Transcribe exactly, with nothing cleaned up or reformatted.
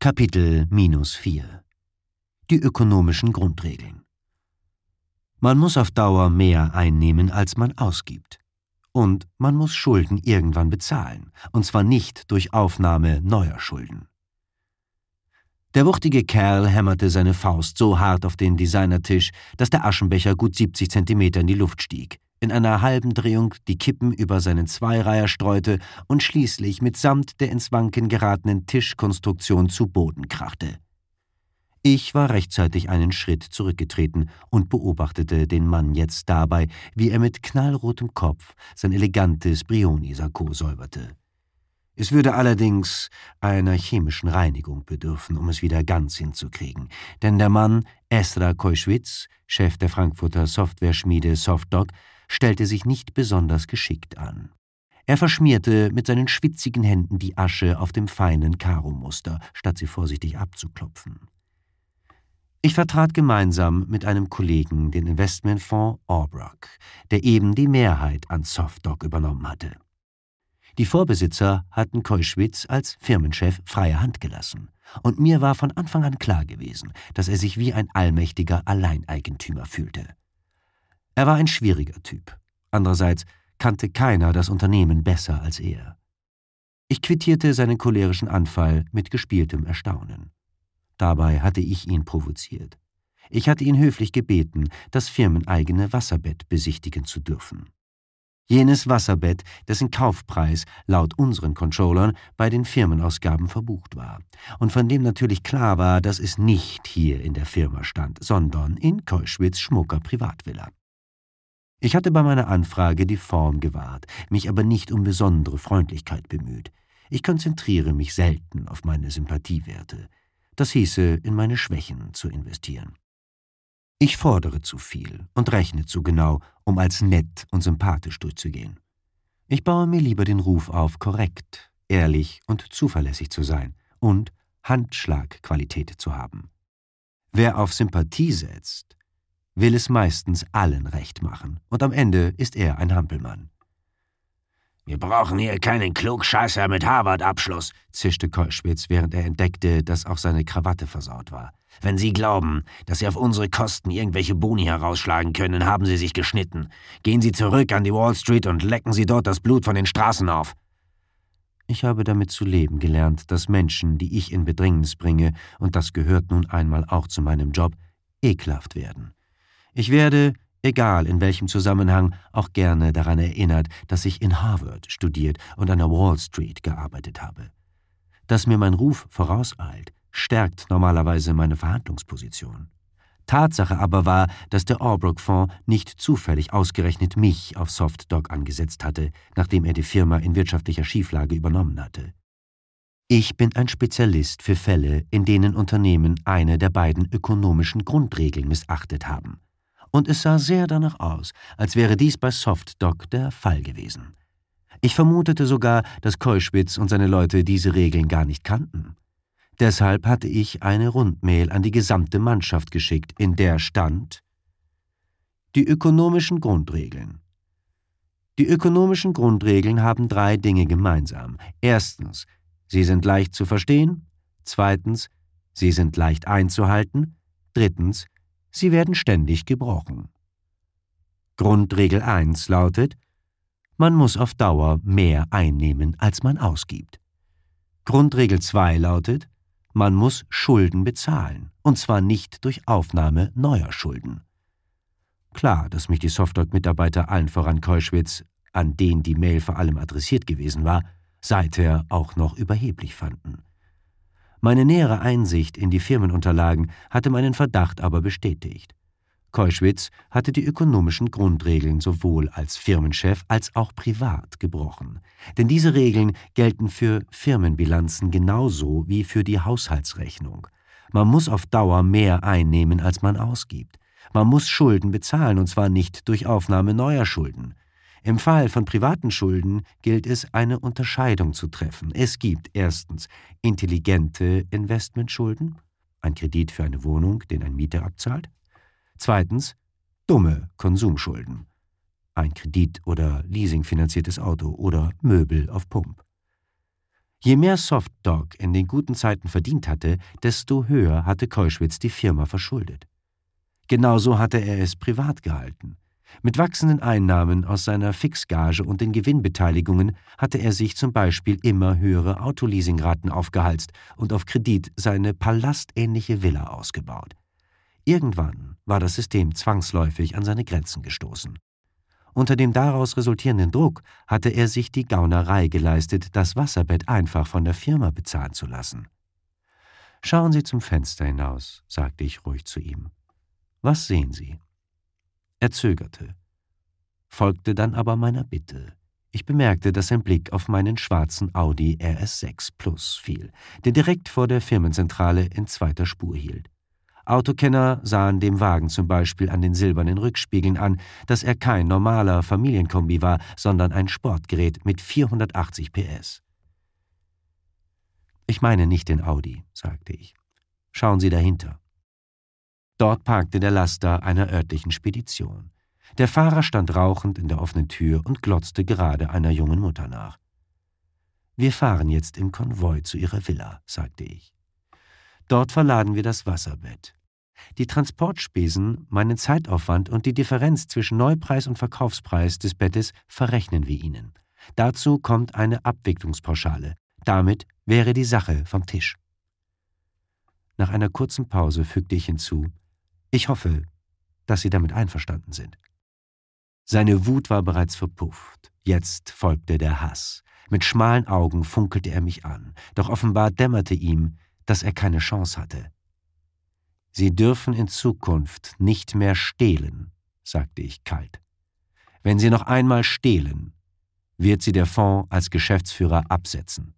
Kapitel minus vier. Die ökonomischen Grundregeln. Man muss auf Dauer mehr einnehmen, als man ausgibt. Und man muss Schulden irgendwann bezahlen, und zwar nicht durch Aufnahme neuer Schulden. Der wuchtige Kerl hämmerte seine Faust so hart auf den Designertisch, dass der Aschenbecher gut siebzig Zentimeter in die Luft stieg, in einer halben Drehung die Kippen über seinen Zweireiher streute und schließlich mitsamt der ins Wanken geratenen Tischkonstruktion zu Boden krachte. Ich war rechtzeitig einen Schritt zurückgetreten und beobachtete den Mann jetzt dabei, wie er mit knallrotem Kopf sein elegantes Brioni-Sakko säuberte. Es würde allerdings einer chemischen Reinigung bedürfen, um es wieder ganz hinzukriegen, denn der Mann, Ezra Keuschwitz, Chef der Frankfurter Softwareschmiede Softdoc, stellte sich nicht besonders geschickt an. Er verschmierte mit seinen schwitzigen Händen die Asche auf dem feinen Karo-Muster, statt sie vorsichtig abzuklopfen. Ich vertrat gemeinsam mit einem Kollegen den Investmentfonds Albrook, der eben die Mehrheit an Softdoc übernommen hatte. Die Vorbesitzer hatten Keuschwitz als Firmenchef freie Hand gelassen, und mir war von Anfang an klar gewesen, dass er sich wie ein allmächtiger Alleineigentümer fühlte. Er war ein schwieriger Typ. Andererseits kannte keiner das Unternehmen besser als er. Ich quittierte seinen cholerischen Anfall mit gespieltem Erstaunen. Dabei hatte ich ihn provoziert. Ich hatte ihn höflich gebeten, das firmeneigene Wasserbett besichtigen zu dürfen. Jenes Wasserbett, dessen Kaufpreis laut unseren Controllern bei den Firmenausgaben verbucht war und von dem natürlich klar war, dass es nicht hier in der Firma stand, sondern in Keuschwitz' schmucker Privatvilla. Ich hatte bei meiner Anfrage die Form gewahrt, mich aber nicht um besondere Freundlichkeit bemüht. Ich konzentriere mich selten auf meine Sympathiewerte. Das hieße, in meine Schwächen zu investieren. Ich fordere zu viel und rechne zu genau, um als nett und sympathisch durchzugehen. Ich baue mir lieber den Ruf auf, korrekt, ehrlich und zuverlässig zu sein und Handschlagqualität zu haben. Wer auf Sympathie setzt, will es meistens allen recht machen, und am Ende ist er ein Hampelmann. »Wir brauchen hier keinen Klugscheißer mit Harvard-Abschluss«, zischte Keuschwitz, während er entdeckte, dass auch seine Krawatte versaut war. »Wenn Sie glauben, dass Sie auf unsere Kosten irgendwelche Boni herausschlagen können, haben Sie sich geschnitten. Gehen Sie zurück an die Wall Street und lecken Sie dort das Blut von den Straßen auf.« Ich habe damit zu leben gelernt, dass Menschen, die ich in Bedrängnis bringe, und das gehört nun einmal auch zu meinem Job, ekelhaft werden. Ich werde, egal in welchem Zusammenhang, auch gerne daran erinnert, dass ich in Harvard studiert und an der Wall Street gearbeitet habe. Dass mir mein Ruf vorauseilt, stärkt normalerweise meine Verhandlungsposition. Tatsache aber war, dass der Albrook-Fonds nicht zufällig ausgerechnet mich auf Softdoc angesetzt hatte, nachdem er die Firma in wirtschaftlicher Schieflage übernommen hatte. Ich bin ein Spezialist für Fälle, in denen Unternehmen eine der beiden ökonomischen Grundregeln missachtet haben. Und es sah sehr danach aus, als wäre dies bei Softdoc der Fall gewesen. Ich vermutete sogar, dass Keuschwitz und seine Leute diese Regeln gar nicht kannten. Deshalb hatte ich eine Rundmail an die gesamte Mannschaft geschickt, in der stand: Die ökonomischen Grundregeln. Die ökonomischen Grundregeln haben drei Dinge gemeinsam. Erstens, sie sind leicht zu verstehen. Zweitens, sie sind leicht einzuhalten. Drittens, sie werden ständig gebrochen. Grundregel eins lautet: Man muss auf Dauer mehr einnehmen, als man ausgibt. Grundregel zwei lautet: Man muss Schulden bezahlen, und zwar nicht durch Aufnahme neuer Schulden. Klar, dass mich die Softdoc-Mitarbeiter, allen voran Keuschwitz, an den die Mail vor allem adressiert gewesen war, seither auch noch überheblich fanden. Meine nähere Einsicht in die Firmenunterlagen hatte meinen Verdacht aber bestätigt. Keuschwitz hatte die ökonomischen Grundregeln sowohl als Firmenchef als auch privat gebrochen. Denn diese Regeln gelten für Firmenbilanzen genauso wie für die Haushaltsrechnung. Man muss auf Dauer mehr einnehmen, als man ausgibt. Man muss Schulden bezahlen, und zwar nicht durch Aufnahme neuer Schulden. Im Fall von privaten Schulden gilt es, eine Unterscheidung zu treffen. Es gibt erstens intelligente Investmentschulden, ein Kredit für eine Wohnung, den ein Mieter abzahlt. Zweitens dumme Konsumschulden, ein Kredit- oder leasingfinanziertes Auto oder Möbel auf Pump. Je mehr Softdog in den guten Zeiten verdient hatte, desto höher hatte Keuschwitz die Firma verschuldet. Genauso hatte er es privat gehalten. Mit wachsenden Einnahmen aus seiner Fixgage und den Gewinnbeteiligungen hatte er sich zum Beispiel immer höhere Autoleasingraten aufgehalst und auf Kredit seine palastähnliche Villa ausgebaut. Irgendwann war das System zwangsläufig an seine Grenzen gestoßen. Unter dem daraus resultierenden Druck hatte er sich die Gaunerei geleistet, das Wasserbett einfach von der Firma bezahlen zu lassen. »Schauen Sie zum Fenster hinaus«, sagte ich ruhig zu ihm. »Was sehen Sie?« Er zögerte, folgte dann aber meiner Bitte. Ich bemerkte, dass sein Blick auf meinen schwarzen Audi R S sechs Plus fiel, der direkt vor der Firmenzentrale in zweiter Spur hielt. Autokenner sahen dem Wagen zum Beispiel an den silbernen Rückspiegeln an, dass er kein normaler Familienkombi war, sondern ein Sportgerät mit vierhundertachtzig P S. »Ich meine nicht den Audi«, sagte ich. »Schauen Sie dahinter.« Dort parkte der Laster einer örtlichen Spedition. Der Fahrer stand rauchend in der offenen Tür und glotzte gerade einer jungen Mutter nach. »Wir fahren jetzt im Konvoi zu Ihrer Villa«, sagte ich. »Dort verladen wir das Wasserbett. Die Transportspesen, meinen Zeitaufwand und die Differenz zwischen Neupreis und Verkaufspreis des Bettes verrechnen wir Ihnen. Dazu kommt eine Abwicklungspauschale. Damit wäre die Sache vom Tisch.« Nach einer kurzen Pause fügte ich hinzu: »Ich hoffe, dass Sie damit einverstanden sind.« Seine Wut war bereits verpufft. Jetzt folgte der Hass. Mit schmalen Augen funkelte er mich an, doch offenbar dämmerte ihm, dass er keine Chance hatte. »Sie dürfen in Zukunft nicht mehr stehlen«, sagte ich kalt. »Wenn Sie noch einmal stehlen, wird Sie der Fonds als Geschäftsführer absetzen.«